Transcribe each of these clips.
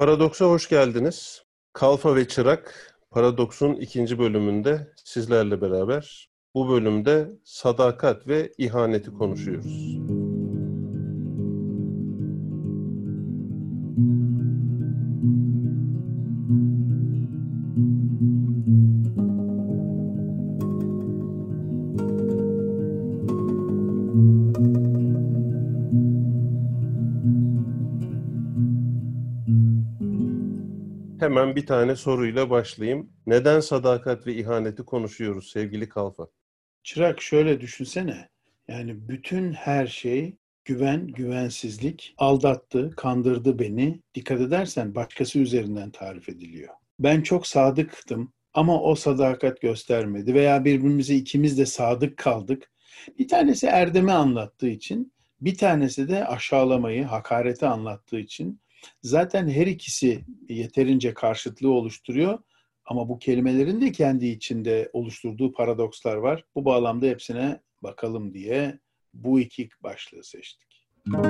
Paradoks'a hoş geldiniz. Kalfa ve Çırak, Paradoks'un ikinci bölümünde sizlerle beraber. Bu bölümde sadakat ve ihaneti konuşuyoruz. Hemen bir tane soruyla başlayayım. Neden sadakat ve ihaneti konuşuyoruz sevgili Kalfa? Çırak şöyle düşünsene. Yani bütün her şey güven, güvensizlik, aldattı, kandırdı beni. Dikkat edersen başkası üzerinden tarif ediliyor. Ben çok sadıktım ama o sadakat göstermedi veya birbirimize ikimiz de sadık kaldık. Bir tanesi erdemi anlattığı için, bir tanesi de aşağılamayı, hakareti anlattığı için zaten her ikisi yeterince karşıtlığı oluşturuyor. Ama bu kelimelerin de kendi içinde oluşturduğu paradokslar var. Bu bağlamda hepsine bakalım diye bu iki başlığı seçtik.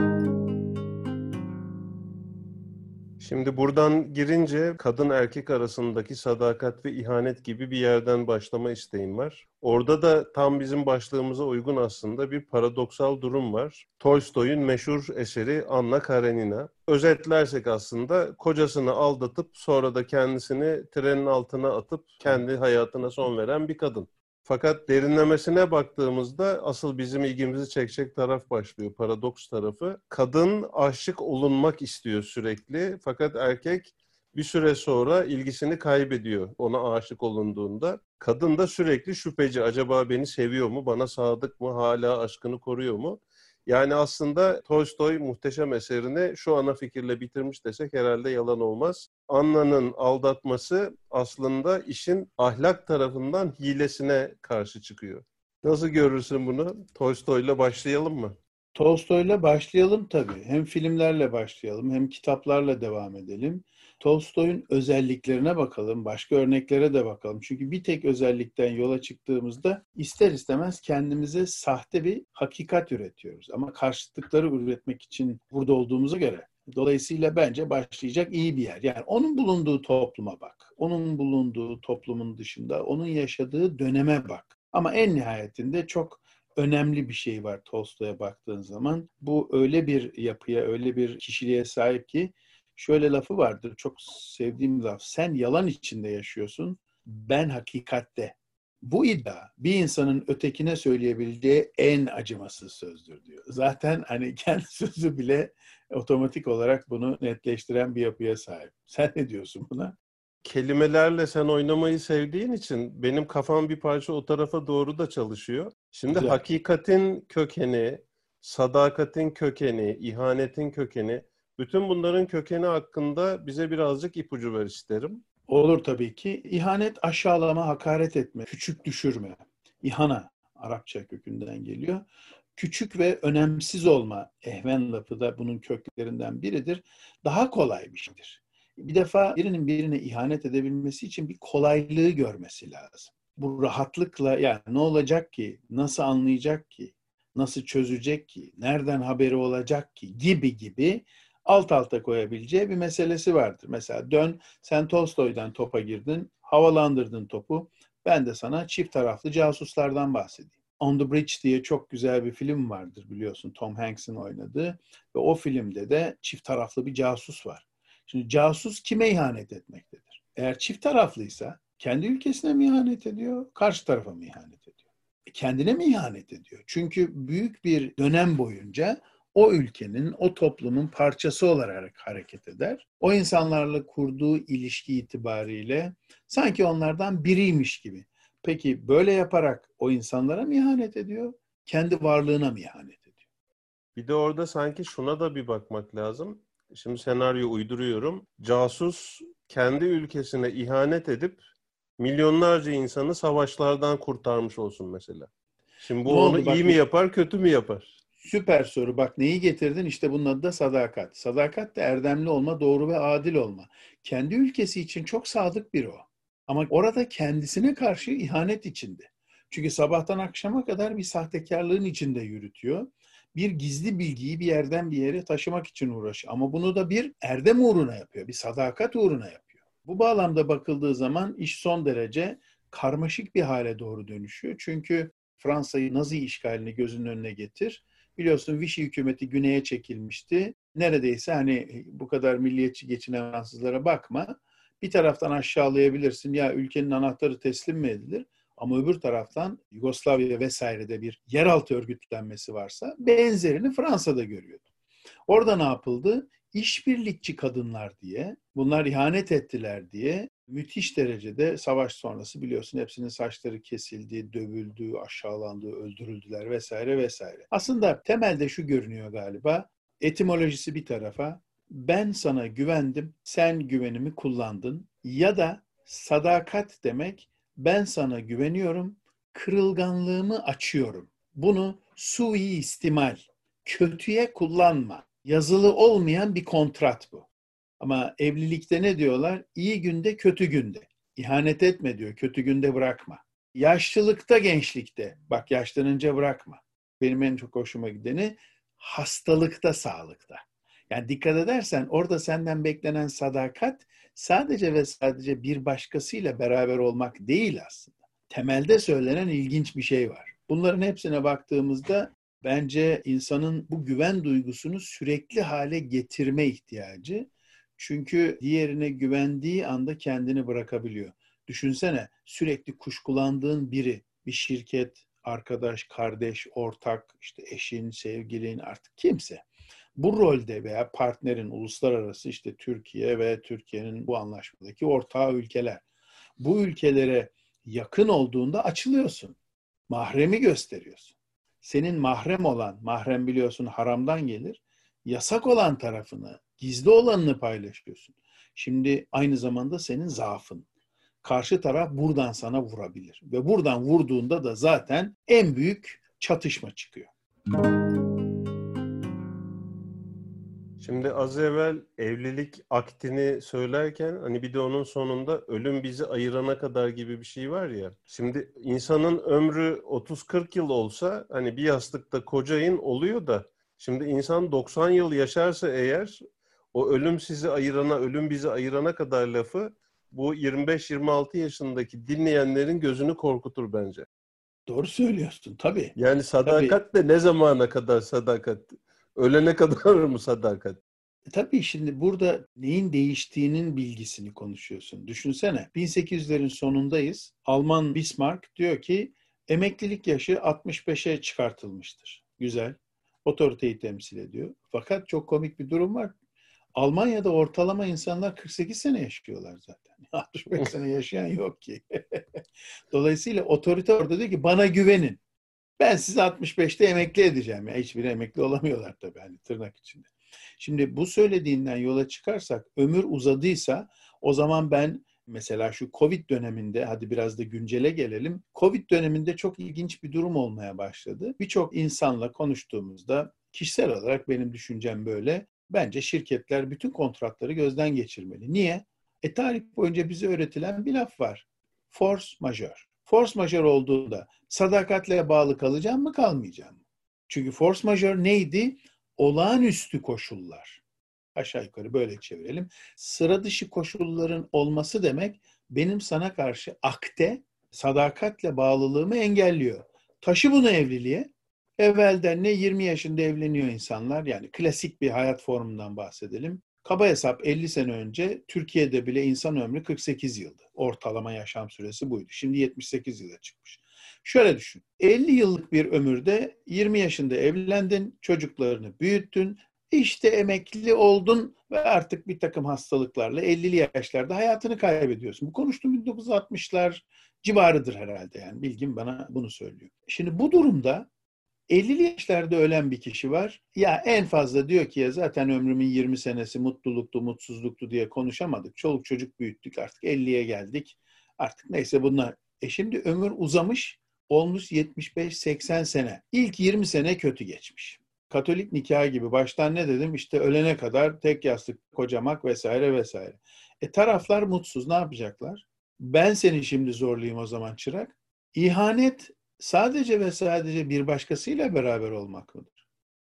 Şimdi buradan girince kadın erkek arasındaki sadakat ve ihanet gibi bir yerden başlama isteğim var. Orada da tam bizim başlığımıza uygun aslında bir paradoksal durum var. Tolstoy'un meşhur eseri Anna Karenina. Özetlersek aslında kocasını aldatıp sonra da kendisini trenin altına atıp kendi hayatına son veren bir kadın. Fakat derinlemesine baktığımızda asıl bizim ilgimizi çekecek taraf başlıyor, paradoks tarafı. Kadın aşık olunmak istiyor sürekli fakat erkek bir süre sonra ilgisini kaybediyor ona aşık olunduğunda. Kadın da sürekli şüpheci, acaba beni seviyor mu, bana sadık mı, hala aşkını koruyor mu? Yani aslında Tolstoy muhteşem eserini şu ana fikirle bitirmiş desek herhalde yalan olmaz. Anna'nın aldatması aslında işin ahlak tarafından hilesine karşı çıkıyor. Nasıl görürsün bunu? Tolstoy'la başlayalım mı? Tolstoy'la başlayalım tabii. Hem filmlerle başlayalım hem kitaplarla devam edelim. Tolstoy'un özelliklerine bakalım, başka örneklere de bakalım. Çünkü bir tek özellikten yola çıktığımızda ister istemez kendimize sahte bir hakikat üretiyoruz. Ama karşıtlıkları üretmek için burada olduğumuza göre dolayısıyla bence başlayacak iyi bir yer. Yani onun bulunduğu topluma bak. Onun bulunduğu toplumun dışında onun yaşadığı döneme bak. Ama en nihayetinde çok önemli bir şey var Tolstoy'a baktığın zaman. Bu öyle bir yapıya, öyle bir kişiliğe sahip ki şöyle lafı vardır, çok sevdiğim laf. Sen yalan içinde yaşıyorsun, ben hakikatte. Bu iddia bir insanın ötekine söyleyebileceği en acımasız sözdür diyor. Zaten hani kendi sözü bile otomatik olarak bunu netleştiren bir yapıya sahip. Sen ne diyorsun buna? Kelimelerle sen oynamayı sevdiğin için benim kafam bir parça o tarafa doğru da çalışıyor. Şimdi Güzel. hakikatin kökeni, sadakatin kökeni, ihanetin kökeni, bütün bunların kökeni hakkında bize birazcık ipucu ver isterim. Olur tabii ki. İhanet, aşağılama, hakaret etme, küçük düşürme. İhana, Arapça kökünden geliyor. Küçük ve önemsiz olma, ehven lafı da bunun köklerinden biridir. Daha kolay bir şeydir. Bir defa birinin birine ihanet edebilmesi için bir kolaylığı görmesi lazım. Bu rahatlıkla yani ne olacak ki, nasıl anlayacak ki, nasıl çözecek ki, nereden haberi olacak ki gibi gibi alt alta koyabileceği bir meselesi vardır. Mesela dön, sen Tolstoy'dan topa girdin, havalandırdın topu. Ben de sana çift taraflı casuslardan bahsedeyim. On the Bridge diye çok güzel bir film vardır biliyorsun, Tom Hanks'in oynadığı ve o filmde de çift taraflı bir casus var. Şimdi casus kime ihanet etmektedir? Eğer çift taraflıysa kendi ülkesine mi ihanet ediyor, karşı tarafa mı ihanet ediyor? Kendine mi ihanet ediyor? Çünkü büyük bir dönem boyunca o ülkenin, o toplumun parçası olarak hareket eder. O insanlarla kurduğu ilişki itibariyle sanki onlardan biriymiş gibi. Peki böyle yaparak o insanlara mı ihanet ediyor? Kendi varlığına mı ihanet ediyor? Bir de orada sanki şuna da bir bakmak lazım. Şimdi senaryo uyduruyorum. Casus kendi ülkesine ihanet edip milyonlarca insanı savaşlardan kurtarmış olsun mesela. Şimdi Ne bu onu oldu? iyi Bak mi yapar, kötü mü yapar? süper soru. Bak neyi getirdin? İşte bunun adı da sadakat. Sadakat de erdemli olma, doğru ve adil olma. Kendi ülkesi için çok sadık biri o. Ama orada kendisine karşı ihanet içinde. Çünkü sabahtan akşama kadar bir sahtekarlığın içinde yürütüyor. bir gizli bilgiyi bir yerden bir yere taşımak için uğraşıyor. Ama bunu da bir erdem uğruna yapıyor, bir sadakat uğruna yapıyor. Bu bağlamda bakıldığı zaman iş son derece karmaşık bir hale doğru dönüşüyor. Çünkü Fransa'yı Nazi işgalini gözünün önüne getir. Biliyorsun Vichy hükümeti güneye çekilmişti. Neredeyse hani bu kadar milliyetçi geçinen Fransızlara bakma. Bir taraftan aşağılayabilirsin, ya ülkenin anahtarı teslim mi edilir? Ama öbür taraftan Yugoslavya vesairede bir yeraltı örgütlenmesi varsa benzerini Fransa'da görüyordu. Orada ne yapıldı? İşbirlikçi kadınlar diye, bunlar ihanet ettiler diye müthiş derecede savaş sonrası biliyorsun hepsinin saçları kesildi, dövüldü, aşağılandı, öldürüldüler vesaire vesaire. Aslında temelde şu görünüyor galiba, etimolojisi bir tarafa, ben sana güvendim, sen güvenimi kullandın ya da sadakat demek, ben sana güveniyorum, kırılganlığımı açıyorum. Bunu suistimal, kötüye kullanma. Yazılı olmayan bir kontrat bu. Ama evlilikte ne diyorlar? İyi günde, kötü günde. İhanet etme diyor, kötü günde bırakma. Yaşlılıkta, gençlikte, bak yaşlanınca bırakma. Benim en çok hoşuma gideni hastalıkta, sağlıkta. Yani dikkat edersen orada senden beklenen sadakat sadece ve sadece bir başkasıyla beraber olmak değil aslında. Temelde söylenen ilginç bir şey var. Bunların hepsine baktığımızda bence insanın bu güven duygusunu sürekli hale getirme ihtiyacı. Çünkü diğerine güvendiği anda kendini bırakabiliyor. Düşünsene sürekli kuşkulandığın biri, bir şirket, arkadaş, kardeş, ortak, işte eşin, sevgilin artık kimse. Bu rolde veya partnerin uluslararası işte Türkiye ve Türkiye'nin bu anlaşmadaki ortağı ülkeler. Bu ülkelere yakın olduğunda açılıyorsun. Mahremi gösteriyorsun. Senin mahrem olan, mahrem biliyorsun haramdan gelir, yasak olan tarafını, gizli olanını paylaşıyorsun. Şimdi aynı zamanda senin zaafın. Karşı taraf buradan sana vurabilir. Ve buradan vurduğunda da zaten en büyük çatışma çıkıyor. Şimdi az evvel evlilik aktini söylerken hani bir de onun sonunda ölüm bizi ayırana kadar gibi bir şey var ya. Şimdi insanın ömrü 30-40 yıl olsa hani bir yastıkta kocayın oluyor da şimdi insan 90 yıl yaşarsa eğer o ölüm sizi ayırana, ölüm bizi ayırana kadar lafı bu 25-26 yaşındaki dinleyenlerin gözünü korkutur bence. Doğru söylüyorsun tabii. Yani Tabii. sadakat de ne zamana kadar sadakat? Ölene kadar mı sadakat? Tabii şimdi burada neyin değiştiğinin bilgisini konuşuyorsun. Düşünsene 1800'lerin sonundayız. Alman Bismarck diyor ki emeklilik yaşı 65'e çıkartılmıştır. Güzel. Otoriteyi temsil ediyor. Fakat çok komik bir durum var. Almanya'da ortalama insanlar 48 sene yaşıyorlar zaten. 65 sene yaşayan yok ki. Dolayısıyla otorite orada diyor ki bana güvenin. Ben sizi 65'te emekli edeceğim. Ya hiçbiri emekli olamıyorlar tabii hani tırnak içinde. Şimdi bu söylediğinden yola çıkarsak ömür uzadıysa o zaman ben mesela şu Covid döneminde hadi biraz da güncele gelelim. Covid döneminde çok ilginç bir durum olmaya başladı. Birçok insanla konuştuğumuzda kişisel olarak benim düşüncem böyle. Bence şirketler bütün kontratları gözden geçirmeli. Niye? Tarih boyunca bize öğretilen bir laf var. Force majeure. Force majeure olduğunda sadakatle bağlı kalacağım mı kalmayacağım mı? Çünkü force majeure neydi? Olağanüstü koşullar. Aşağı yukarı böyle çevirelim. Sıra dışı koşulların olması demek benim sana karşı akte sadakatle bağlılığımı engelliyor. Taşı bunu evliliğe. Evvelden ne 20 yaşında evleniyor insanlar, yani klasik bir hayat formundan bahsedelim. Kaba hesap 50 sene önce Türkiye'de bile insan ömrü 48 yıldı. Ortalama yaşam süresi buydu. Şimdi 78 yıla çıkmış. Şöyle düşün. 50 yıllık bir ömürde 20 yaşında evlendin, çocuklarını büyüttün, işte emekli oldun ve artık bir takım hastalıklarla 50'li yaşlarda hayatını kaybediyorsun. Bu konuştuğum 1960'lar civarıdır herhalde, yani bilgim bana bunu söylüyor. Şimdi bu durumda 50'li yaşlarda ölen bir kişi var. Ya en fazla diyor ki ya zaten ömrümün 20 senesi mutluluktu, mutsuzluktu diye konuşamadık. Çoluk çocuk büyüttük, artık 50'ye geldik. Artık neyse bunlar. Şimdi ömür uzamış, olmuş 75-80 sene. İlk 20 sene kötü geçmiş. Katolik nikahı gibi baştan ne dedim? İşte ölene kadar tek yastık kocamak vesaire vesaire. Taraflar mutsuz, ne yapacaklar? Ben seni şimdi zorlayayım o zaman çırak. İhanet sadece ve sadece bir başkasıyla beraber olmak mıdır?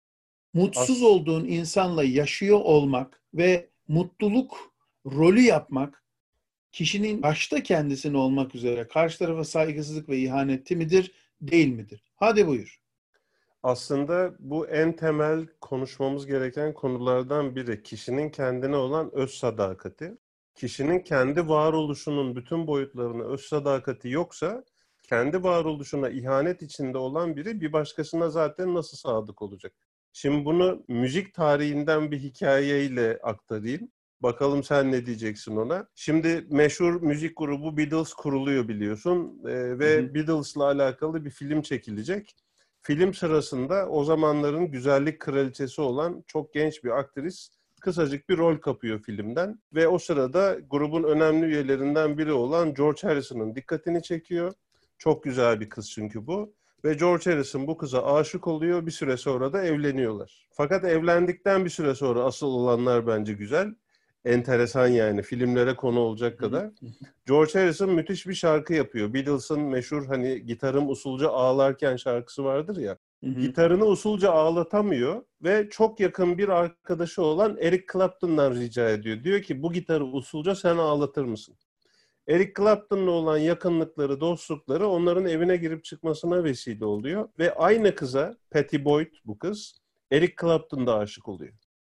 Mutsuz As olduğun insanla yaşıyor olmak ve mutluluk rolü yapmak kişinin başta kendisine olmak üzere karşı tarafa saygısızlık ve ihaneti midir, değil midir? Hadi buyur. Aslında bu en temel konuşmamız gereken konulardan biri. Kişinin kendine olan öz sadakati. Kişinin kendi varoluşunun bütün boyutlarına öz sadakati yoksa, kendi varoluşuna ihanet içinde olan biri bir başkasına zaten nasıl sadık olacak? Şimdi bunu müzik tarihinden bir hikayeyle aktarayım. Bakalım sen ne diyeceksin ona. Şimdi meşhur müzik grubu Beatles kuruluyor biliyorsun. Hı hı. Ve Beatles'la alakalı bir film çekilecek. Film sırasında o zamanların güzellik kraliçesi olan çok genç bir aktris kısacık bir rol kapıyor filmden. Ve o sırada grubun önemli üyelerinden biri olan George Harrison'ın dikkatini çekiyor. Çok güzel bir kız çünkü bu. Ve George Harrison bu kıza aşık oluyor. Bir süre sonra da evleniyorlar. Fakat evlendikten bir süre sonra asıl olanlar bence güzel. Enteresan yani, filmlere konu olacak Hı hı. kadar. George Harrison müthiş bir şarkı yapıyor. Beatles'ın meşhur hani gitarım usulca ağlarken şarkısı vardır ya. Hı hı. Gitarını usulca ağlatamıyor ve çok yakın bir arkadaşı olan Eric Clapton'dan rica ediyor. Diyor ki bu gitarı usulca sen ağlatır mısın? Eric Clapton'la olan yakınlıkları, dostlukları onların evine girip çıkmasına vesile oluyor. Ve aynı kıza, Pattie Boyd bu kız, Eric Clapton da aşık oluyor.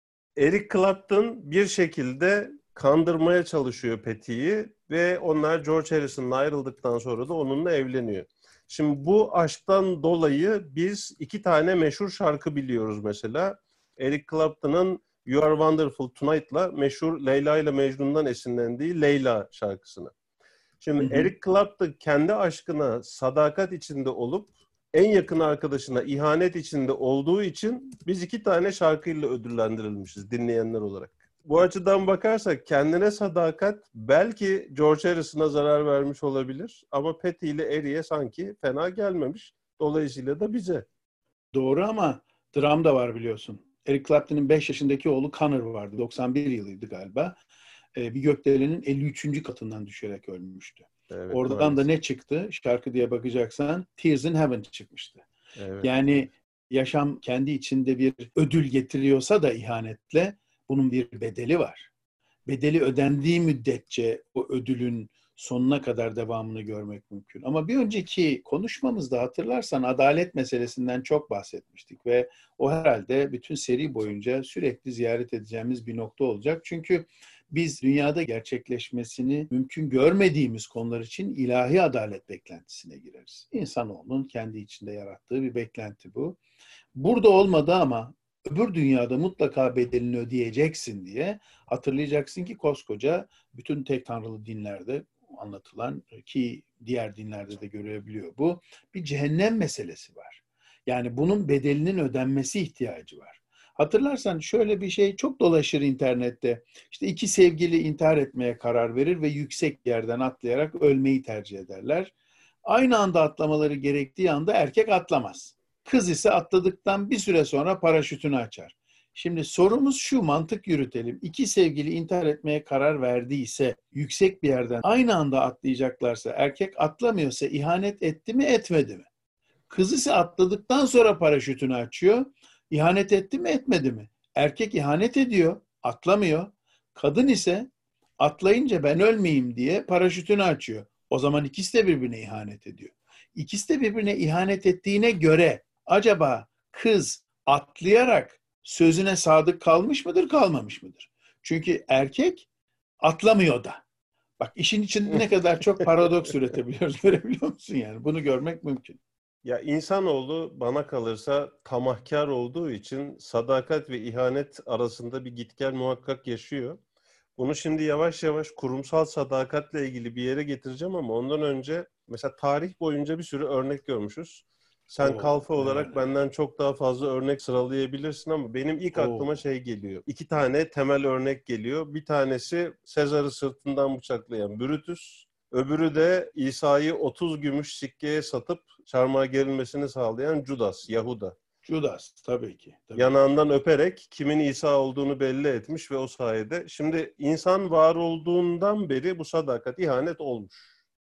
Eric Clapton bir şekilde kandırmaya çalışıyor Pattie'yi ve onlar George Harrison'la ayrıldıktan sonra da onunla evleniyor. Şimdi bu aşktan dolayı biz iki tane meşhur şarkı biliyoruz mesela. Eric Clapton'ın You Are Wonderful Tonight'la meşhur Leyla ile Mecnun'dan esinlendiği Leyla şarkısını. Hı Şimdi hı. Eric Clapton kendi aşkına sadakat içinde olup en yakın arkadaşına ihanet içinde olduğu için biz iki tane şarkıyla ödüllendirilmişiz dinleyenler olarak. Bu açıdan bakarsak kendine sadakat belki George Harrison'a zarar vermiş olabilir ama Patty ile Eric'e sanki fena gelmemiş. Dolayısıyla da bize. Doğru ama dram da var biliyorsun. Eric Clapton'ın 5 yaşındaki oğlu Connor vardı. 91 yılıydı galiba. Bir gökdelenin 53. katından düşerek ölmüştü. Evet, Oradan da maalesef. ne çıktı? Şarkı diye bakacaksan Tears in Heaven çıkmıştı. Evet. Yani yaşam kendi içinde bir ödül getiriyorsa da ihanetle bunun bir bedeli var. Bedeli ödendiği müddetçe o ödülün sonuna kadar devamını görmek mümkün. Ama bir önceki konuşmamızda hatırlarsan adalet meselesinden çok bahsetmiştik ve o herhalde bütün seri boyunca sürekli ziyaret edeceğimiz bir nokta olacak. Çünkü biz dünyada gerçekleşmesini mümkün görmediğimiz konular için ilahi adalet beklentisine gireriz. İnsanoğlunun kendi içinde yarattığı bir beklenti bu. Burada olmadı ama öbür dünyada mutlaka bedelini ödeyeceksin diye hatırlayacaksın ki koskoca bütün tek tanrılı dinlerde anlatılan ki diğer dinlerde de görebiliyor bu bir cehennem meselesi var. Yani bunun bedelinin ödenmesi ihtiyacı var. Hatırlarsan şöyle bir şey çok dolaşır internette. İşte iki sevgili intihar etmeye karar verir ve yüksek yerden atlayarak ölmeyi tercih ederler. Aynı anda atlamaları gerektiği anda erkek atlamaz. Kız ise atladıktan bir süre sonra paraşütünü açar. Şimdi sorumuz şu, mantık yürütelim. İki sevgili intihar etmeye karar verdiyse, yüksek bir yerden aynı anda atlayacaklarsa, erkek atlamıyorsa ihanet etti mi etmedi mi? Kız ise atladıktan sonra paraşütünü açıyor. İhanet etti mi etmedi mi? Erkek ihanet ediyor, atlamıyor. Kadın ise atlayınca ben ölmeyeyim diye paraşütünü açıyor. O zaman ikisi de birbirine ihanet ediyor. İkisi de birbirine ihanet ettiğine göre acaba kız atlayarak sözüne sadık kalmış mıdır, kalmamış mıdır? Çünkü erkek atlamıyor da. Bak işin içinde ne kadar çok paradoks üretebiliyoruz, görebiliyor musun yani? Bunu görmek mümkün. Ya insanoğlu bana kalırsa tamahkar olduğu için sadakat ve ihanet arasında bir git gel muhakkak yaşıyor. Bunu şimdi yavaş yavaş kurumsal sadakatle ilgili bir yere getireceğim ama ondan önce mesela tarih boyunca bir sürü örnek görmüşüz. Sen Oo, kalfa neler olarak neler. benden çok daha fazla örnek sıralayabilirsin ama benim ilk aklıma Oo. şey geliyor. İki tane temel örnek geliyor. Bir tanesi Sezar'ı sırtından bıçaklayan Brutus. Öbürü de İsa'yı 30 gümüş sikkeye satıp çarmıha gerilmesini sağlayan Judas, Yahuda. Judas tabii ki. Tabii ki. Yanağından öperek kimin İsa olduğunu belli etmiş ve o sayede. Şimdi insan var olduğundan beri bu sadakat, ihanet olmuş.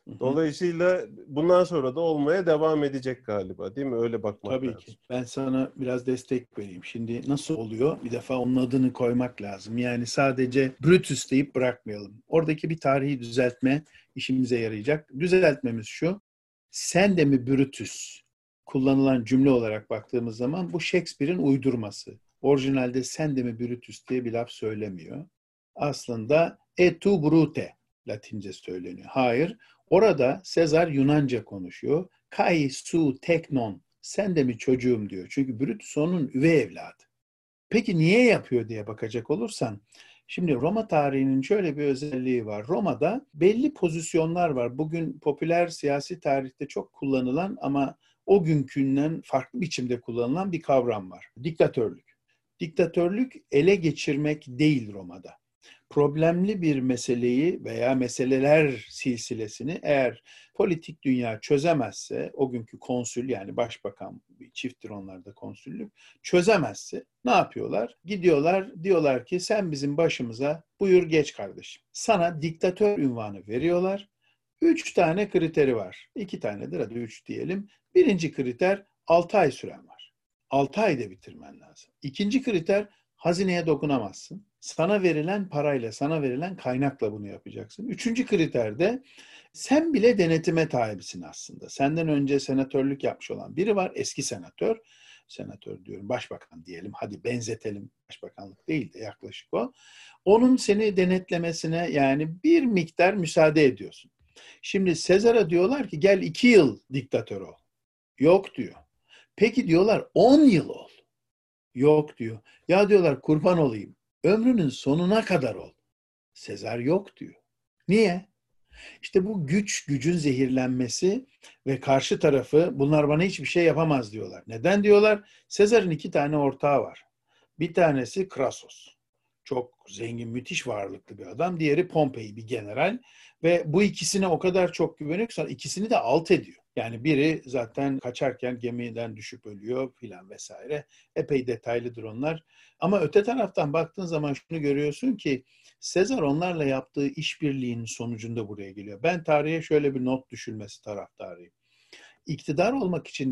Hı hı. Dolayısıyla bundan sonra da olmaya devam edecek galiba, değil mi? Öyle bakmak Tabii lazım. ki. Ben sana biraz destek vereyim. Şimdi nasıl oluyor? Bir defa onun adını koymak lazım. Yani sadece Brutus deyip bırakmayalım. Oradaki bir tarihi düzeltme işimize yarayacak. Düzeltmemiz şu: sen de mi Brutus kullanılan cümle olarak baktığımız zaman bu Shakespeare'in uydurması. Orijinalde sen de mi Brutus diye bir laf söylemiyor. Aslında et tu Brute Latince söyleniyor. Hayır. Orada Sezar Yunanca konuşuyor. Kai su teknon. Sen de mi çocuğum diyor. Çünkü Brutus onun üvey evladı. Peki niye yapıyor diye bakacak olursan, şimdi Roma tarihinin şöyle bir özelliği var. Roma'da belli pozisyonlar var. Bugün popüler siyasi tarihte çok kullanılan ama o günkünden farklı biçimde kullanılan bir kavram var. Diktatörlük. Diktatörlük ele geçirmek değil Roma'da. Problemli bir meseleyi veya meseleler silsilesini eğer politik dünya çözemezse, o günkü konsül yani başbakan, bir çifttir onlarda konsüllük, çözemezse ne yapıyorlar? Gidiyorlar, diyorlar ki sen bizim başımıza buyur geç kardeşim. Sana diktatör unvanı veriyorlar. 3 tane kriteri var. 2 tanedir, hadi 3 diyelim. Birinci kriter 6 ay süren var. 6 ayda bitirmen lazım. İkinci kriter hazineye dokunamazsın. Sana verilen parayla, sana verilen kaynakla bunu yapacaksın. Üçüncü kriterde sen bile denetime tabisin aslında. Senden önce senatörlük yapmış olan biri var, eski senatör. Senatör diyorum, başbakan diyelim. Hadi benzetelim, başbakanlık değil de yaklaşık o. Onun seni denetlemesine yani bir miktar müsaade ediyorsun. Şimdi Sezar'a diyorlar ki gel 2 yıl diktatör ol. Yok diyor. Peki diyorlar 10 yıl ol. Yok diyor. Ya diyorlar kurban olayım. Ömrünün sonuna kadar ol. Sezar yok diyor. Niye? İşte bu gücün zehirlenmesi ve karşı tarafı bunlar bana hiçbir şey yapamaz diyorlar. Neden diyorlar? Sezar'ın 2 tane ortağı var. Bir tanesi Krasos. Çok zengin, müthiş varlıklı bir adam. Diğeri Pompei, bir general. Ve bu ikisine o kadar çok güveniyor ki sonra ikisini de alt ediyor. Yani biri zaten kaçarken gemiden düşüp ölüyor filan vesaire. Epey detaylıdır onlar. Ama öte taraftan baktığın zaman şunu görüyorsun ki Sezar onlarla yaptığı işbirliğinin sonucunda buraya geliyor. Ben tarihe şöyle bir not düşülmesi taraftarıyım. İktidar olmak için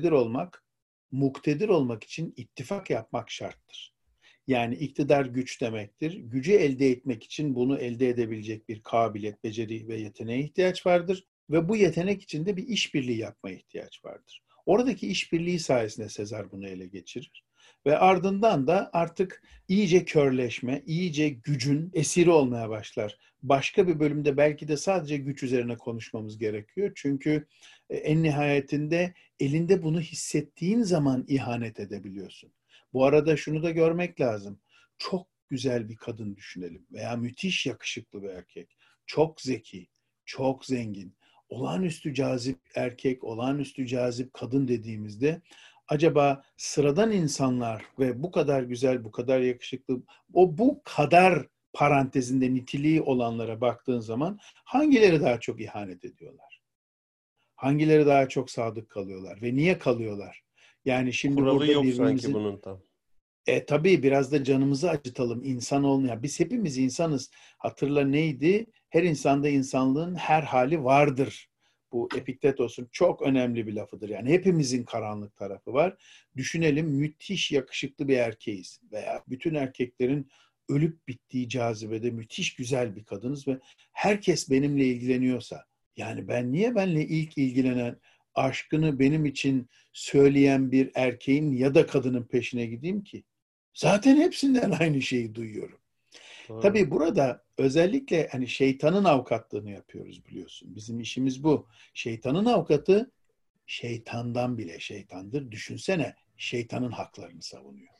muktedir olmak için ittifak yapmak şarttır. Yani iktidar güç demektir. Gücü elde etmek için bunu elde edebilecek bir kabiliyet, beceri ve yeteneğe ihtiyaç vardır. Ve bu yetenek için de bir işbirliği yapmaya ihtiyaç vardır. Oradaki işbirliği sayesinde Sezar bunu ele geçirir. Ve ardından da artık iyice körleşme, iyice gücün esiri olmaya başlar. Başka bir bölümde belki de sadece güç üzerine konuşmamız gerekiyor. Çünkü en nihayetinde elinde bunu hissettiğin zaman ihanet edebiliyorsun. Bu arada şunu da görmek lazım. Çok güzel bir kadın düşünelim veya müthiş yakışıklı bir erkek. Çok zeki, çok zengin, olağanüstü cazip erkek, olağanüstü cazip kadın dediğimizde acaba sıradan insanlar ve bu kadar güzel, bu kadar yakışıklı, o bu kadar parantezinde niteliği olanlara baktığın zaman hangileri daha çok ihanet ediyorlar? Hangileri daha çok sadık kalıyorlar ve niye kalıyorlar? Yani şimdi Kuralı burada yok sanki birbirimizin bunun tam. tabii biraz da canımızı acıtalım. İnsan olmayan. Biz hepimiz insanız. Hatırla neydi? Her insanda insanlığın her hali vardır. Bu Epiktetos'un çok önemli bir lafıdır. Yani hepimizin karanlık tarafı var. Düşünelim müthiş yakışıklı bir erkeğiz. Veya bütün erkeklerin ölüp bittiği cazibede müthiş güzel bir kadınız ve herkes benimle ilgileniyorsa, yani ben niye benimle ilk ilgilenen, aşkını benim için söyleyen bir erkeğin ya da kadının peşine gideyim ki? Zaten hepsinden aynı şeyi duyuyorum. Doğru. Tabii burada özellikle hani şeytanın avukatlığını yapıyoruz biliyorsun. Bizim işimiz bu. Şeytanın avukatı şeytandan bile şeytandır. Düşünsene şeytanın haklarını savunuyor.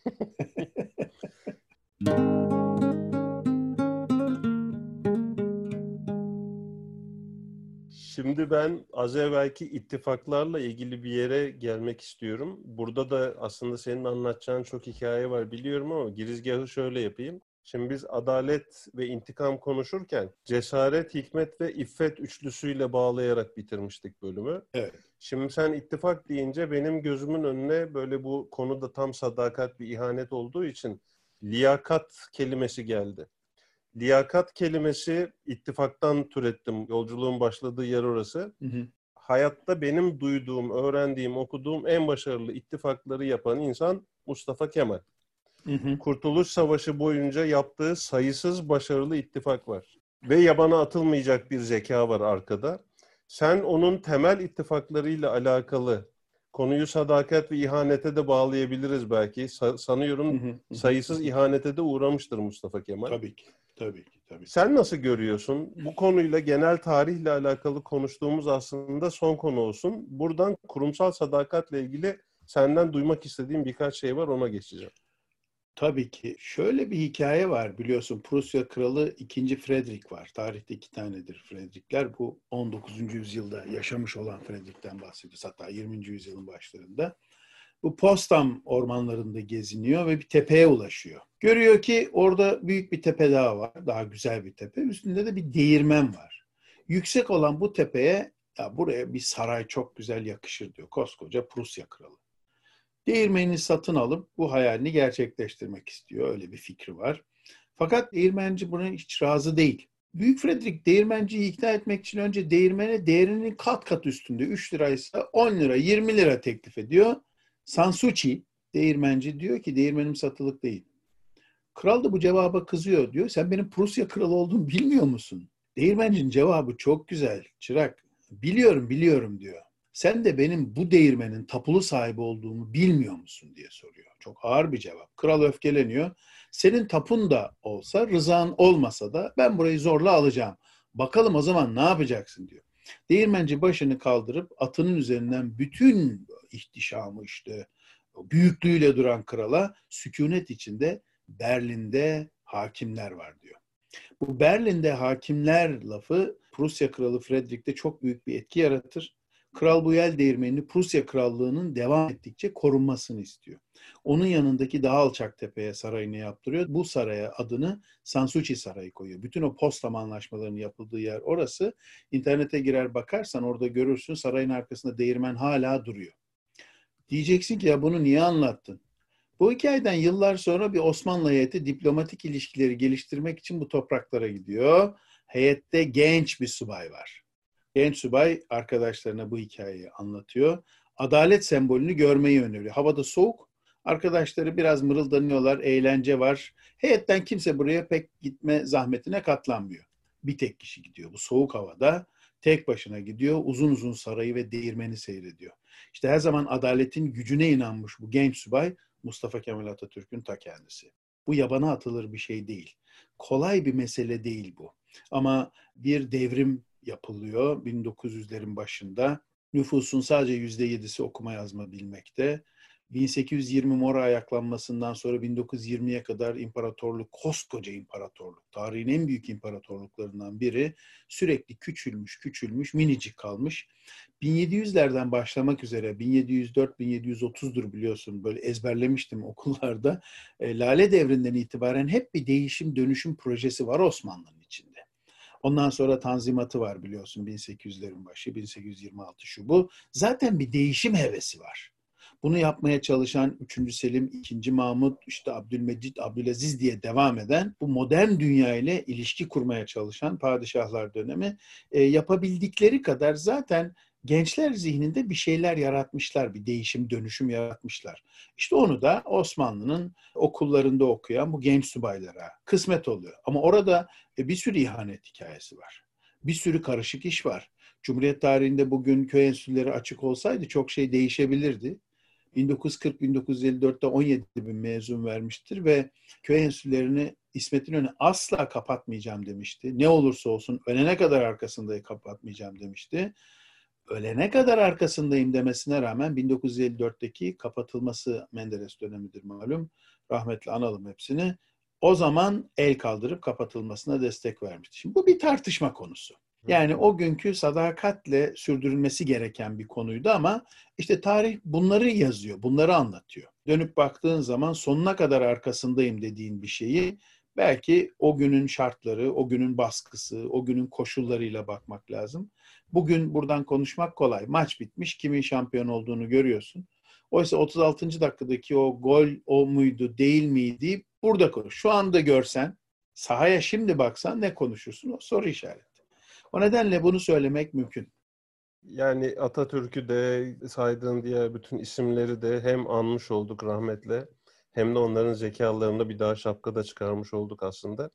Şimdi ben az evvelki ittifaklarla ilgili bir yere gelmek istiyorum. Burada da aslında senin anlatacağın çok hikaye var biliyorum ama girizgahı şöyle yapayım. Şimdi biz adalet ve intikam konuşurken cesaret, hikmet ve iffet üçlüsüyle bağlayarak bitirmiştik bölümü. Evet. Şimdi sen ittifak deyince benim gözümün önüne böyle bu konuda tam sadakat bir ihanet olduğu için liyakat kelimesi geldi. Liyakat kelimesi ittifaktan türettim. Yolculuğun başladığı yer orası. Hı hı. Hayatta benim duyduğum, öğrendiğim, okuduğum en başarılı ittifakları yapan insan Mustafa Kemal. Hı hı. Kurtuluş Savaşı boyunca yaptığı sayısız başarılı ittifak var. Ve yabana atılmayacak bir zeka var arkada. Sen onun temel ittifaklarıyla alakalı konuyu sadakat ve ihanete de bağlayabiliriz belki. Hı Sanıyorum hı. Hı hı. sayısız ihanete de uğramıştır Mustafa Kemal. Tabii ki. Tabii ki. Tabii ki. Sen nasıl görüyorsun? Bu konuyla genel tarihle alakalı konuştuğumuz aslında son konu olsun. Buradan kurumsal sadakatle ilgili senden duymak istediğim birkaç şey var, ona geçeceğim. Tabii ki. Şöyle bir hikaye var biliyorsun. Prusya Kralı II. Fredrik var. Tarihte 2 tanedir Fredrikler. Bu 19. yüzyılda yaşamış olan Fredrik'ten bahsediyoruz. Hatta 20. yüzyılın başlarında. Bu Potsdam ormanlarında geziniyor ve bir tepeye ulaşıyor. Görüyor ki orada büyük bir tepe daha var. Daha güzel bir tepe. Üstünde de bir değirmen var. Yüksek olan bu tepeye, ya buraya bir saray çok güzel yakışır diyor. Koskoca Prusya Kralı. Değirmenini satın alıp bu hayalini gerçekleştirmek istiyor. Öyle bir fikri var. Fakat değirmenci buna hiç razı değil. Büyük Fredrik değirmenciyi ikna etmek için önce değirmene değerinin kat kat üstünde 3 liraysa 10 lira 20 lira teklif ediyor. Sansuchi değirmenci diyor ki değirmenim satılık değil. Kral da bu cevaba kızıyor, diyor. Sen benim Prusya kralı olduğumu bilmiyor musun? Değirmencinin cevabı çok güzel. Çırak, biliyorum biliyorum diyor. Sen de benim bu değirmenin tapulu sahibi olduğumu bilmiyor musun diye soruyor. Çok ağır bir cevap. Kral öfkeleniyor. Senin tapun da olsa, rızan olmasa da ben burayı zorla alacağım. Bakalım o zaman ne yapacaksın diyor. Değirmenci başını kaldırıp atının üzerinden bütün ihtişamı işte büyüklüğüyle duran krala sükunet içinde Berlin'de hakimler var diyor. Bu Berlin'de hakimler lafı Prusya Kralı Fredrik'te çok büyük bir etki yaratır. Kral bu yel değirmenini Prusya Krallığı'nın devam ettikçe korunmasını istiyor. Onun yanındaki daha alçak tepeye sarayını yaptırıyor. Bu saraya adını Sansuchi Sarayı koyuyor. Bütün o Potsdam anlaşmalarının yapıldığı yer orası. İnternete girer bakarsan orada görürsün, sarayın arkasında değirmen hala duruyor. Diyeceksin ki ya bunu niye anlattın? Bu hikayeden yıllar sonra bir Osmanlı heyeti diplomatik ilişkileri geliştirmek için bu topraklara gidiyor. Heyette genç bir subay var. Genç subay arkadaşlarına bu hikayeyi anlatıyor. Adalet sembolünü görmeyi öneriyor. Havada soğuk. Arkadaşları biraz mırıldanıyorlar, eğlence var. Heyetten kimse buraya pek gitme zahmetine katlanmıyor. Bir tek kişi gidiyor bu soğuk havada. Tek başına gidiyor, uzun uzun sarayı ve değirmeni seyrediyor. İşte her zaman adaletin gücüne inanmış bu genç subay Mustafa Kemal Atatürk'ün ta kendisi. Bu yabana atılır bir şey değil. Kolay bir mesele değil bu. Ama bir devrim yapılıyor 1900'lerin başında. Nüfusun sadece %7'si okuma yazma bilmekte. 1820 Mora ayaklanmasından sonra 1920'ye kadar imparatorluk, koskoca imparatorluk, tarihin en büyük imparatorluklarından biri sürekli küçülmüş, küçülmüş, minicik kalmış. 1700'lerden başlamak üzere 1704-1730'dur biliyorsun, böyle ezberlemiştim okullarda. Lale Devri'nden itibaren hep bir değişim dönüşüm projesi var Osmanlı'nın içinde. Ondan sonra Tanzimat'ı var biliyorsun 1800'lerin başı 1826 şu bu. Zaten bir değişim hevesi var. Bunu yapmaya çalışan 3. Selim, 2. Mahmut, işte Abdülmecit, Abdülaziz diye devam eden bu modern dünya ile ilişki kurmaya çalışan padişahlar dönemi yapabildikleri kadar zaten gençler zihninde bir şeyler yaratmışlar, bir değişim, dönüşüm yaratmışlar. İşte onu da Osmanlı'nın okullarında okuyan bu genç subaylara kısmet oluyor. Ama orada bir sürü ihanet hikayesi var. Bir sürü karışık iş var. Cumhuriyet tarihinde bugün köy enstitüleri açık olsaydı çok şey değişebilirdi. 1940-1954'te 17 bin mezun vermiştir ve köy enstitülerini İsmet İnönü asla kapatmayacağım demişti. Ne olursa olsun ölene kadar arkasındayım, kapatmayacağım demişti. Ölene kadar arkasındayım demesine rağmen 1954'teki kapatılması Menderes dönemidir malum. Rahmetli analım hepsini. O zaman el kaldırıp kapatılmasına destek vermişti. Şimdi bu bir tartışma konusu. Yani o günkü sadakatle sürdürülmesi gereken bir konuydu ama işte tarih bunları yazıyor, bunları anlatıyor. Dönüp baktığın zaman sonuna kadar arkasındayım dediğin bir şeyi belki o günün şartları, o günün baskısı, o günün koşullarıyla bakmak lazım. Bugün buradan konuşmak kolay. Maç bitmiş, kimin şampiyon olduğunu görüyorsun. Oysa 36. dakikadaki o gol o muydu, değil miydi burada konuş. Şu anda görsen Sahaya şimdi baksan ne konuşursun? O soru işareti. O nedenle bunu söylemek mümkün. Yani Atatürk'ü de saydığın diğer bütün isimleri de hem anmış olduk rahmetle hem de onların zekalarını bir daha şapkada çıkarmış olduk aslında.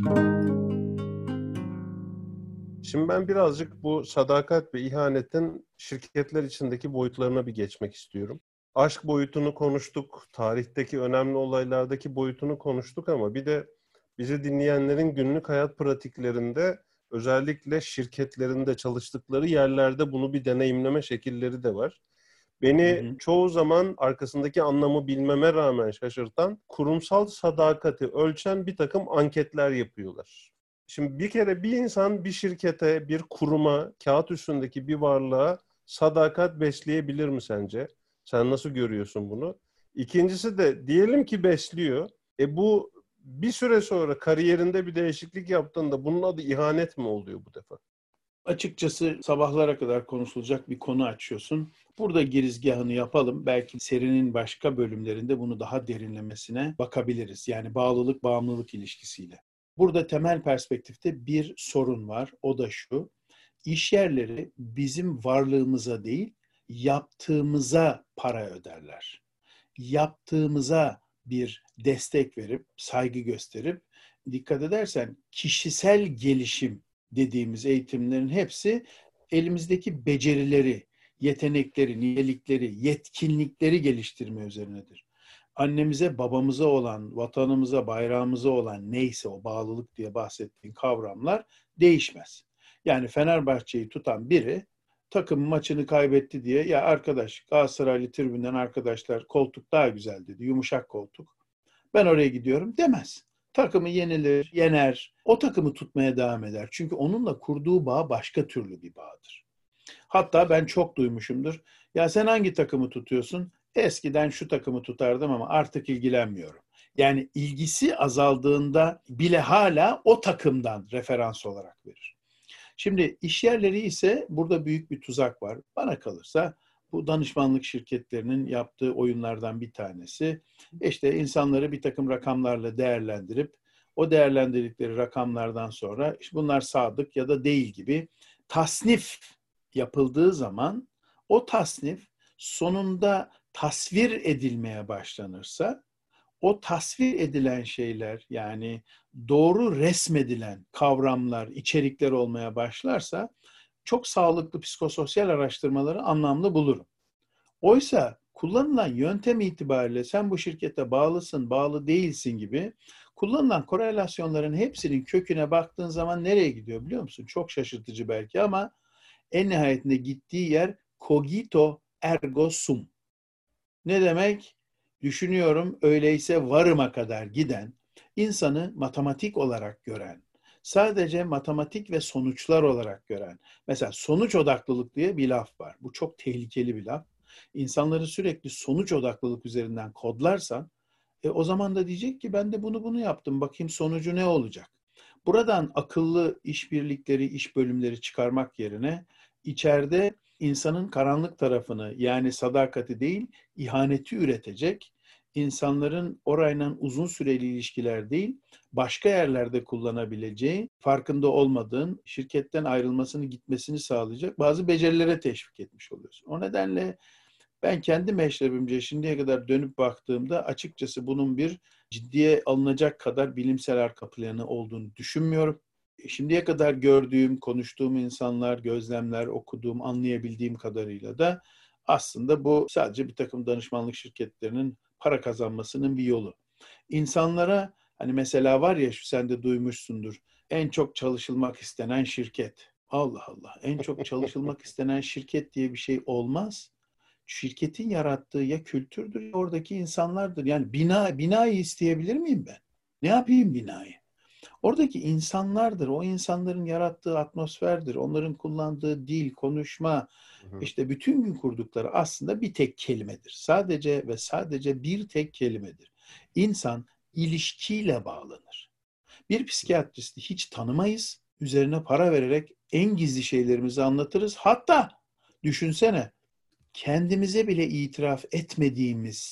Şimdi ben birazcık bu sadakat ve ihanetin şirketler içindeki boyutlarına bir geçmek istiyorum. Aşk boyutunu konuştuk, tarihteki önemli olaylardaki boyutunu konuştuk ama bir de bizi dinleyenlerin günlük hayat pratiklerinde özellikle şirketlerinde çalıştıkları yerlerde bunu bir deneyimleme şekilleri de var. Hı Beni hı. çoğu zaman arkasındaki anlamı bilmeme rağmen şaşırtan kurumsal sadakati ölçen bir takım anketler yapıyorlar. Şimdi bir kere bir insan bir şirkete, bir kuruma, kağıt üstündeki bir varlığa sadakat besleyebilir mi sence? Sen nasıl görüyorsun bunu? İkincisi de diyelim ki besliyor. Bu bir süre sonra kariyerinde bir değişiklik yaptığında bunun adı ihanet mi oluyor bu defa? Açıkçası sabahlara kadar konuşulacak bir konu açıyorsun. Burada girizgahını yapalım. Belki serinin başka bölümlerinde bunu daha derinlemesine bakabiliriz. Yani bağlılık bağımlılık ilişkisiyle. Burada temel perspektifte bir sorun var. O da şu. İş yerleri bizim varlığımıza değil, yaptığımıza para öderler. Yaptığımıza bir destek verip, saygı gösterip, dikkat edersen kişisel gelişim dediğimiz eğitimlerin hepsi elimizdeki becerileri, yetenekleri, niyelikleri, yetkinlikleri geliştirme üzerinedir. Annemize, babamıza olan, vatanımıza, bayrağımıza olan neyse o bağlılık diye bahsettiğin kavramlar değişmez. Yani Fenerbahçe'yi tutan biri takım maçını kaybetti diye ya arkadaş Galatasaraylı tribünden arkadaşlar koltuk daha güzel dedi. Yumuşak koltuk. Ben oraya gidiyorum demez. Takımı yenilir, yener. O takımı tutmaya devam eder. Çünkü onunla kurduğu bağ başka türlü bir bağdır. Hatta ben çok duymuşumdur. Ya sen hangi takımı tutuyorsun? Eskiden şu takımı tutardım ama artık ilgilenmiyorum. Yani ilgisi azaldığında bile hala o takımdan referans olarak verir. Şimdi iş yerleri ise burada büyük bir tuzak var. Bana kalırsa bu danışmanlık şirketlerinin yaptığı oyunlardan bir tanesi. İşte insanları bir takım rakamlarla değerlendirip o değerlendirdikleri rakamlardan sonra işte bunlar sadık ya da değil gibi tasnif yapıldığı zaman o tasnif sonunda tasvir edilmeye başlanırsa o tasvir edilen şeyler yani doğru resmedilen kavramlar, içerikler olmaya başlarsa çok sağlıklı psikososyal araştırmaları anlamlı bulurum. Oysa kullanılan yöntem itibariyle sen bu şirkete bağlısın, bağlı değilsin gibi kullanılan korelasyonların hepsinin köküne baktığın zaman nereye gidiyor biliyor musun? Çok şaşırtıcı belki ama en nihayetinde gittiği yer cogito ergo sum. Ne demek? Düşünüyorum, öyleyse varıma kadar giden, insanı matematik olarak gören, sadece matematik ve sonuçlar olarak gören, mesela sonuç odaklılık diye bir laf var. Bu çok tehlikeli bir laf. İnsanları sürekli sonuç odaklılık üzerinden kodlarsan, o zaman da diyecek ki ben de bunu yaptım, bakayım sonucu ne olacak? Buradan akıllı işbirlikleri, iş bölümleri çıkarmak yerine içeride insanın karanlık tarafını yani sadakati değil, ihaneti üretecek, insanların orayla uzun süreli ilişkiler değil, başka yerlerde kullanabileceği, farkında olmadığın, şirketten ayrılmasını, gitmesini sağlayacak bazı becerilere teşvik etmiş oluyorsun. O nedenle ben kendi meşrebimce şimdiye kadar dönüp baktığımda açıkçası bunun bir ciddiye alınacak kadar bilimsel arka planı olduğunu düşünmüyorum. Şimdiye kadar gördüğüm, konuştuğum insanlar, gözlemler, okuduğum, anlayabildiğim kadarıyla da aslında bu sadece bir takım danışmanlık şirketlerinin para kazanmasının bir yolu. İnsanlara hani mesela var ya şu sen de duymuşsundur. En çok çalışılmak istenen şirket. Allah Allah. En çok çalışılmak istenen şirket diye bir şey olmaz. Şirketin yarattığı ya kültürdür ya oradaki insanlardır. Yani binayı isteyebilir miyim ben? Ne yapayım binayı? Oradaki insanlardır, o insanların yarattığı atmosferdir, onların kullandığı dil, konuşma, işte bütün gün kurdukları aslında bir tek kelimedir. Sadece ve sadece bir tek kelimedir. İnsan ilişkiyle bağlanır. Bir psikiyatristi hiç tanımayız, üzerine para vererek en gizli şeylerimizi anlatırız. Hatta düşünsene kendimize bile itiraf etmediğimiz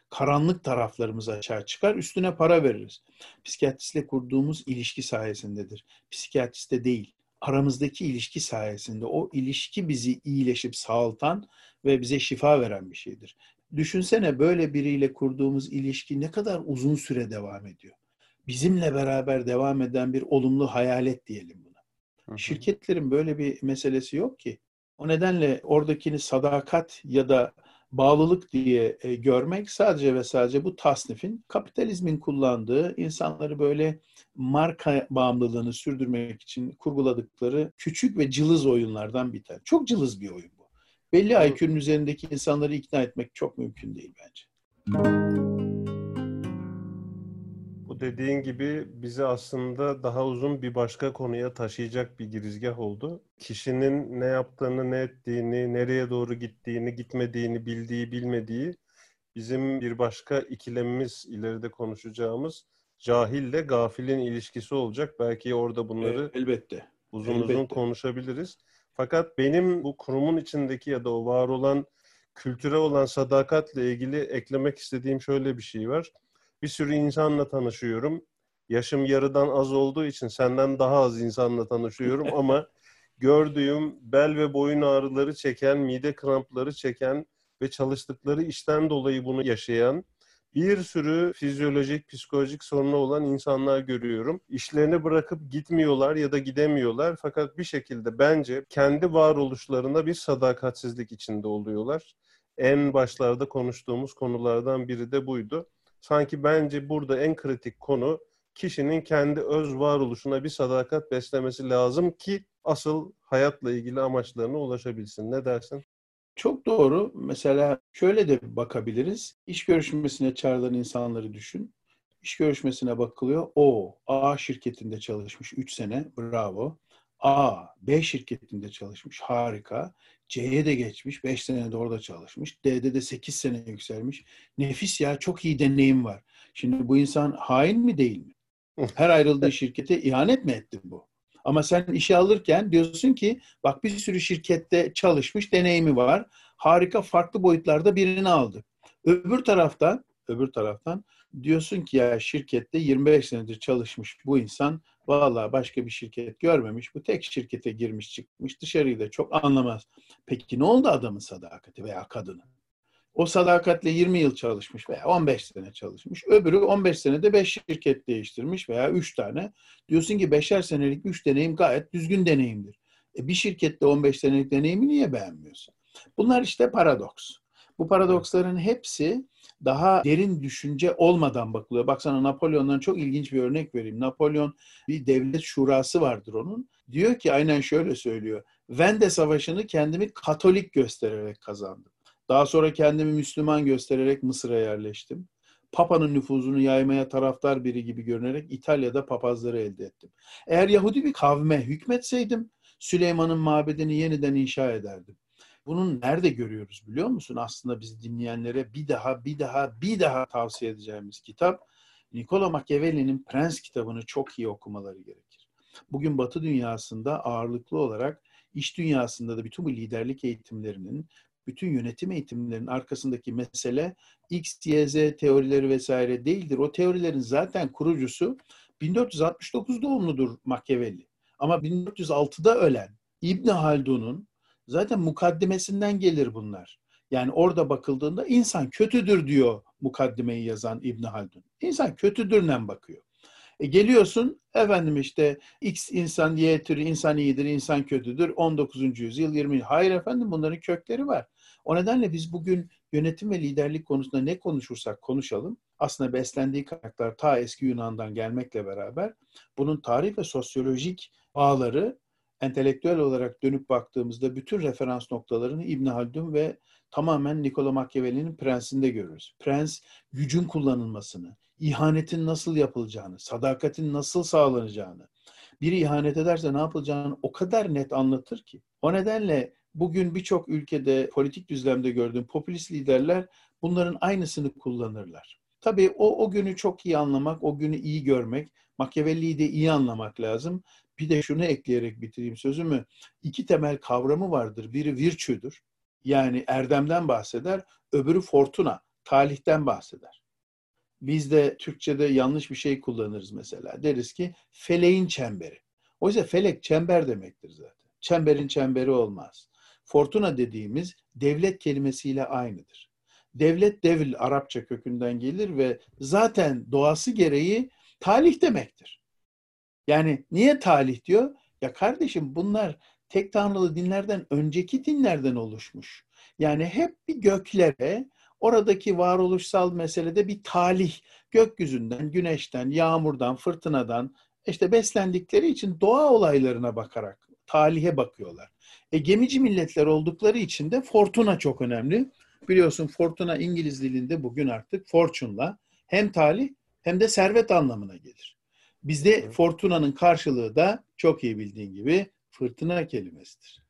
karanlık taraflarımız açığa çıkar, üstüne para veririz. Psikiyatristle kurduğumuz ilişki sayesindedir. Psikiyatriste değil, aramızdaki ilişki sayesinde. O ilişki bizi iyileşip sağaltan ve bize şifa veren bir şeydir. Düşünsene, böyle biriyle kurduğumuz ilişki ne kadar uzun süre devam ediyor. Bizimle beraber devam eden bir olumlu hayalet diyelim buna. Hı hı. Şirketlerin böyle bir meselesi yok ki. O nedenle oradakini sadakat ya da bağlılık diye görmek sadece ve sadece bu tasnifin, kapitalizmin kullandığı, insanları böyle marka bağımlılığını sürdürmek için kurguladıkları küçük ve cılız oyunlardan bir tane. Çok cılız bir oyun bu. Belli Bu IQ'nun üzerindeki insanları ikna etmek çok mümkün değil bence. Bu dediğin gibi bizi aslında daha uzun bir başka konuya taşıyacak bir girizgah oldu. Kişinin ne yaptığını, ne ettiğini, nereye doğru gittiğini, gitmediğini, bildiği, bilmediği bizim bir başka ikilemimiz, ileride konuşacağımız cahille gafilin ilişkisi olacak. Belki orada bunları Elbette. uzun uzun Elbette. konuşabiliriz. Fakat benim bu kurumun içindeki ya da o var olan kültüre olan sadakatle ilgili eklemek istediğim şöyle bir şey var. Bir sürü insanla tanışıyorum. Yaşım yarıdan az olduğu için senden daha az insanla tanışıyorum ama gördüğüm bel ve boyun ağrıları çeken, mide krampları çeken ve çalıştıkları işten dolayı bunu yaşayan bir sürü fizyolojik, psikolojik sorunu olan insanlar görüyorum. İşlerini bırakıp gitmiyorlar ya da gidemiyorlar. Fakat bir şekilde bence kendi varoluşlarına bir sadakatsizlik içinde oluyorlar. En başlarda konuştuğumuz konulardan biri de buydu. Sanki bence burada en kritik konu kişinin kendi öz varoluşuna bir sadakat beslemesi lazım ki asıl hayatla ilgili amaçlarına ulaşabilsin. Ne dersin? Çok doğru. Mesela şöyle de bakabiliriz. İş görüşmesine çağrılan insanları düşün. İş görüşmesine bakılıyor. O A şirketinde çalışmış 3 sene. Bravo. A B şirketinde çalışmış. Harika. C'ye de geçmiş. 5 sene de orada çalışmış. D'de de 8 sene yükselmiş. Nefis ya, çok iyi deneyim var. Şimdi bu insan hain mi değil mi? Her ayrıldığı şirkete ihanet mi etti bu? Ama sen işe alırken diyorsun ki bak, bir sürü şirkette çalışmış, deneyimi var. Harika, farklı boyutlarda birini aldı. Öbür taraftan diyorsun ki ya, şirkette 25 senedir çalışmış bu insan vallahi başka bir şirket görmemiş. Bu tek şirkete girmiş çıkmış, dışarıyı da çok anlamaz. Peki ne oldu adamın sadakati veya kadının? O sadakatle 20 yıl çalışmış veya 15 sene çalışmış. Öbürü 15 senede 5 şirket değiştirmiş veya 3 tane. Diyorsun ki 5'er senelik 3 deneyim gayet düzgün deneyimdir. Bir şirkette 15 senelik deneyimi niye beğenmiyorsun? Bunlar işte paradoks. Bu paradoksların hepsi daha derin düşünce olmadan bakılıyor. Baksana, Napolyon'dan çok ilginç bir örnek vereyim. Napolyon, bir devlet şurası vardır onun. Diyor ki, aynen şöyle söylüyor. Vende Savaşı'nı kendimi Katolik göstererek kazandım. Daha sonra kendimi Müslüman göstererek Mısır'a yerleştim. Papa'nın nüfuzunu yaymaya taraftar biri gibi görünerek İtalya'da papazları elde ettim. Eğer Yahudi bir kavme hükmetseydim, Süleyman'ın mabedini yeniden inşa ederdim. Bunun nerede görüyoruz biliyor musun? Aslında biz dinleyenlere bir daha tavsiye edeceğimiz kitap, Niccolo Machiavelli'nin Prens kitabını çok iyi okumaları gerekir. Bugün Batı dünyasında ağırlıklı olarak, iş dünyasında da bütün bu liderlik eğitimlerinin, bütün yönetim eğitimlerinin arkasındaki mesele X, Y, Z teorileri vesaire değildir. O teorilerin zaten kurucusu 1469 doğumludur Machiavelli. Ama 1406'da ölen İbn Haldun'un zaten mukaddimesinden gelir bunlar. Yani orada bakıldığında insan kötüdür diyor mukaddimeyi yazan İbn Haldun. İnsan kötüdürle bakıyor. Geliyorsun efendim, işte X insan, Y türü insan iyidir, insan kötüdür. 19. yüzyıl, 20. Hayır efendim, bunların kökleri var. O nedenle biz bugün yönetim ve liderlik konusunda ne konuşursak konuşalım, aslında beslendiği kaynaklar ta eski Yunan'dan gelmekle beraber bunun tarih ve sosyolojik bağları, entelektüel olarak dönüp baktığımızda bütün referans noktalarını İbn Haldun ve tamamen Niccolo Machiavelli'nin Prens'inde görürüz. Prens, gücün kullanılmasını, ihanetin nasıl yapılacağını, sadakatin nasıl sağlanacağını, biri ihanet ederse ne yapılacağını o kadar net anlatır ki. O nedenle bugün birçok ülkede politik düzlemde gördüğüm popülist liderler bunların aynısını kullanırlar. Tabii o günü çok iyi anlamak, o günü iyi görmek, Machiavelli'yi de iyi anlamak lazım. Bir de şunu ekleyerek bitireyim sözümü. 2 temel kavramı vardır. Biri virtüdür. Yani erdemden bahseder. Öbürü fortuna, talihten bahseder. Biz de Türkçe'de yanlış bir şey kullanırız mesela. Deriz ki feleğin çemberi. Oysa felek çember demektir zaten. Çemberin çemberi olmaz. Fortuna dediğimiz devlet kelimesiyle aynıdır. Devlet, devil Arapça kökünden gelir ve zaten doğası gereği talih demektir. Yani niye talih diyor? Ya kardeşim, bunlar tek tanrılı dinlerden önceki dinlerden oluşmuş. Yani hep bir göklere, oradaki varoluşsal meselede bir talih, gökyüzünden, güneşten, yağmurdan, fırtınadan işte beslendikleri için doğa olaylarına bakarak talihe bakıyorlar. Gemici milletler oldukları için de fortuna çok önemli. Biliyorsun, fortuna İngiliz dilinde bugün artık fortune'la hem talih hem de servet anlamına gelir. Bizde fortuna'nın karşılığı da çok iyi bildiğin gibi fırtına kelimesidir.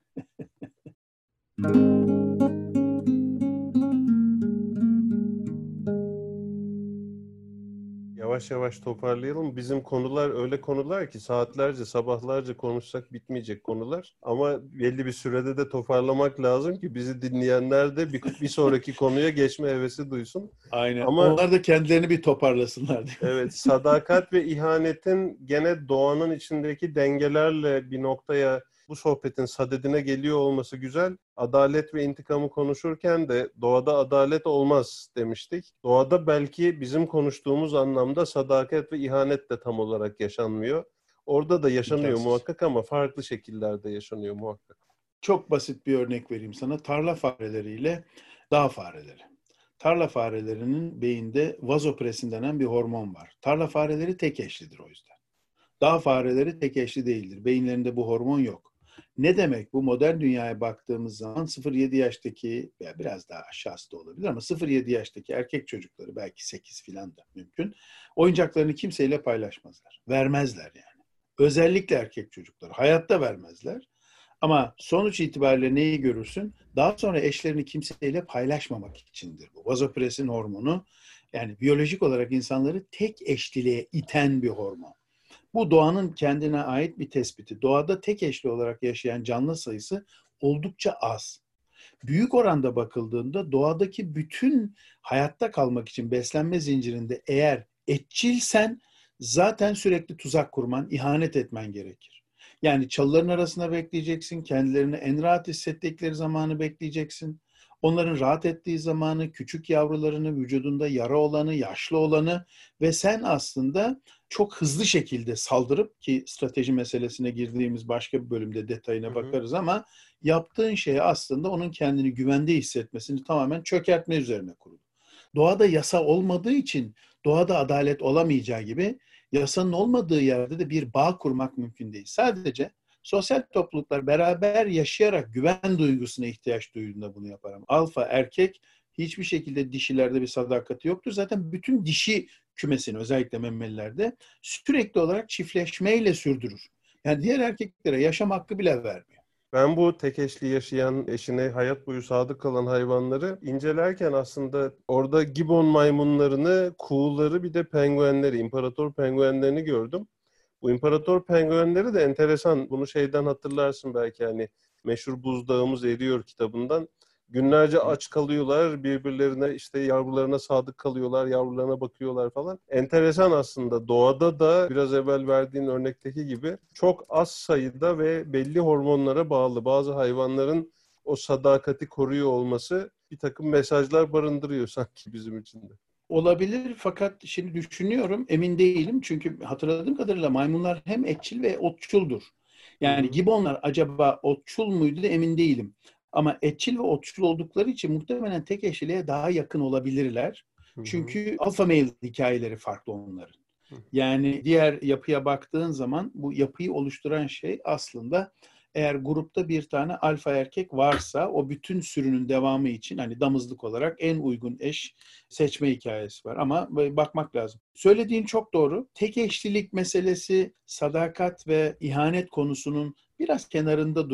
Yavaş yavaş toparlayalım. Bizim konular öyle konular ki saatlerce, sabahlarca konuşsak bitmeyecek konular. Ama belli bir sürede de toparlamak lazım ki bizi dinleyenler de bir sonraki konuya geçme hevesi duysun. Aynen. Ama Onlar da kendilerini bir toparlasınlar, değil mi? evet, sadakat ve ihanetin gene doğanın içindeki dengelerle bir noktaya, bu sohbetin sadedine geliyor olması güzel. Adalet ve intikamı konuşurken de doğada adalet olmaz demiştik. Doğada belki bizim konuştuğumuz anlamda sadakat ve ihanet de tam olarak yaşanmıyor. Orada da yaşanıyor İmkansız. muhakkak ama farklı şekillerde yaşanıyor muhakkak. Çok basit bir örnek vereyim sana. Tarla fareleriyle dağ fareleri. Tarla farelerinin beyinde vazopresin denen bir hormon var. Tarla fareleri tek eşlidir o yüzden. Dağ fareleri tek eşli değildir. Beyinlerinde bu hormon yok. Ne demek bu? Modern dünyaya baktığımız zaman 0-7 yaştaki, veya biraz daha aşağısı da olabilir ama 0-7 yaştaki erkek çocukları, belki 8 filan da mümkün, oyuncaklarını kimseyle paylaşmazlar. Vermezler yani. Özellikle erkek çocukları. Hayatta vermezler. Ama sonuç itibariyle neyi görürsün? Daha sonra eşlerini kimseyle paylaşmamak içindir bu. Vazopresin hormonu, yani biyolojik olarak insanları tek eşliliğe iten bir hormon. Bu doğanın kendine ait bir tespiti. Doğada tek eşli olarak yaşayan canlı sayısı oldukça az. Büyük oranda bakıldığında doğadaki bütün hayatta kalmak için beslenme zincirinde eğer etçilsen zaten sürekli tuzak kurman, ihanet etmen gerekir. Yani çalıların arasında bekleyeceksin, kendilerini en rahat hissettikleri zamanı bekleyeceksin. Onların rahat ettiği zamanı, küçük yavrularını, vücudunda yara olanı, yaşlı olanı ve sen aslında çok hızlı şekilde saldırıp, ki strateji meselesine girdiğimiz başka bir bölümde detayına bakarız ama yaptığın şey aslında onun kendini güvende hissetmesini tamamen çökertme üzerine kurulu. Doğada yasa olmadığı için doğada adalet olamayacağı gibi yasanın olmadığı yerde de bir bağ kurmak mümkün değil. Sadece sosyal topluluklar beraber yaşayarak güven duygusuna ihtiyaç duyduğunda bunu yapar. Alfa erkek hiçbir şekilde dişilerde bir sadakati yoktur. Zaten bütün dişi kümesini, özellikle memelilerde, sürekli olarak çiftleşmeyle sürdürür. Yani diğer erkeklere yaşam hakkı bile vermiyor. Ben bu tek eşli yaşayan, eşine hayat boyu sadık kalan hayvanları incelerken aslında orada gibbon maymunlarını, kuğuları, bir de penguenleri, imparator penguenlerini gördüm. Bu imparator penguenleri de enteresan. Bunu şeyden hatırlarsın belki, hani meşhur Buzdağımız Eriyor kitabından. Günlerce aç kalıyorlar, birbirlerine, işte yavrularına sadık kalıyorlar, yavrularına bakıyorlar falan. Enteresan aslında. Doğada da biraz evvel verdiğin örnekteki gibi çok az sayıda ve belli hormonlara bağlı bazı hayvanların o sadakati koruyor olması bir takım mesajlar barındırıyor sanki bizim için de. Olabilir, fakat şimdi düşünüyorum, emin değilim. Çünkü hatırladığım kadarıyla maymunlar hem etçil ve otçuldur. Hı Yani hı. gibbonlar acaba otçul muydu, emin değilim. Ama etçil ve otçul oldukları için muhtemelen tek eşliliğe daha yakın olabilirler. Hı hı. Çünkü alfa male hikayeleri farklı onların. Hı. Yani diğer yapıya baktığın zaman bu yapıyı oluşturan şey aslında, eğer grupta bir tane alfa erkek varsa o bütün sürünün devamı için hani damızlık olarak en uygun eş seçme hikayesi var. Ama bakmak lazım. Söylediğin çok doğru. Tek eşlilik meselesi sadakat ve ihanet konusunun biraz kenarında duruyor.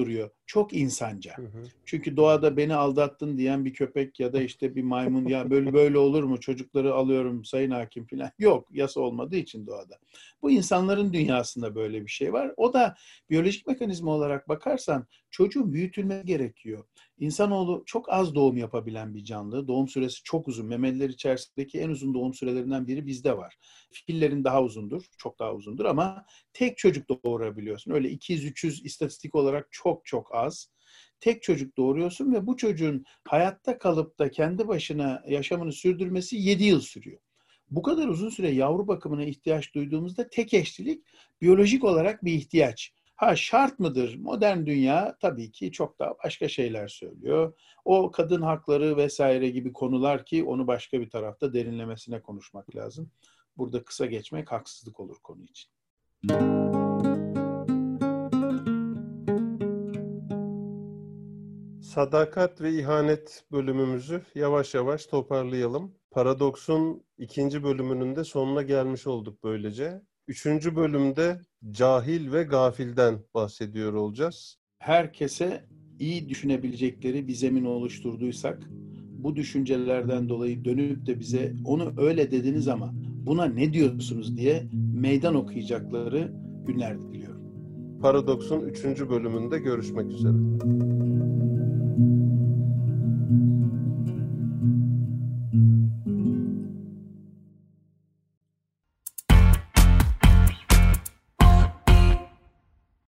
çok insanca. Hı hı. Çünkü doğada beni aldattın diyen bir köpek ya da işte bir maymun, ya böyle olur mu, çocukları alıyorum sayın hakim falan. Yok, yasa olmadığı için doğada. Bu insanların dünyasında böyle bir şey var. O da biyolojik mekanizma olarak bakarsan çocuğun büyütülmesi gerekiyor. İnsanoğlu çok az doğum yapabilen bir canlı. Doğum süresi çok uzun. Memeliler içerisindeki en uzun doğum sürelerinden biri bizde var. Fillerin daha uzundur, çok daha uzundur ama tek çocuk doğurabiliyorsun. Öyle 200-300 istatistik olarak çok çok az. Tek çocuk doğuruyorsun ve bu çocuğun hayatta kalıp da kendi başına yaşamını sürdürmesi 7 yıl sürüyor. Bu kadar uzun süre yavru bakımına ihtiyaç duyduğumuzda tek eşlilik biyolojik olarak bir ihtiyaç. Ha, şart mıdır? Modern dünya tabii ki çok daha başka şeyler söylüyor. O kadın hakları vesaire gibi konular ki onu başka bir tarafta derinlemesine konuşmak lazım. Burada kısa geçmek haksızlık olur konu için. Sadakat ve ihanet bölümümüzü yavaş yavaş toparlayalım. Paradoks'un 2. bölümünün de sonuna gelmiş olduk böylece. 3. bölümde cahil ve gafilden bahsediyor olacağız. Herkese iyi düşünebilecekleri bir zemin oluşturduysak, bu düşüncelerden dolayı dönüp de bize onu öyle dediniz ama buna ne diyorsunuz diye meydan okuyacakları günler diliyorum. Paradoks'un 3. bölümünde görüşmek üzere.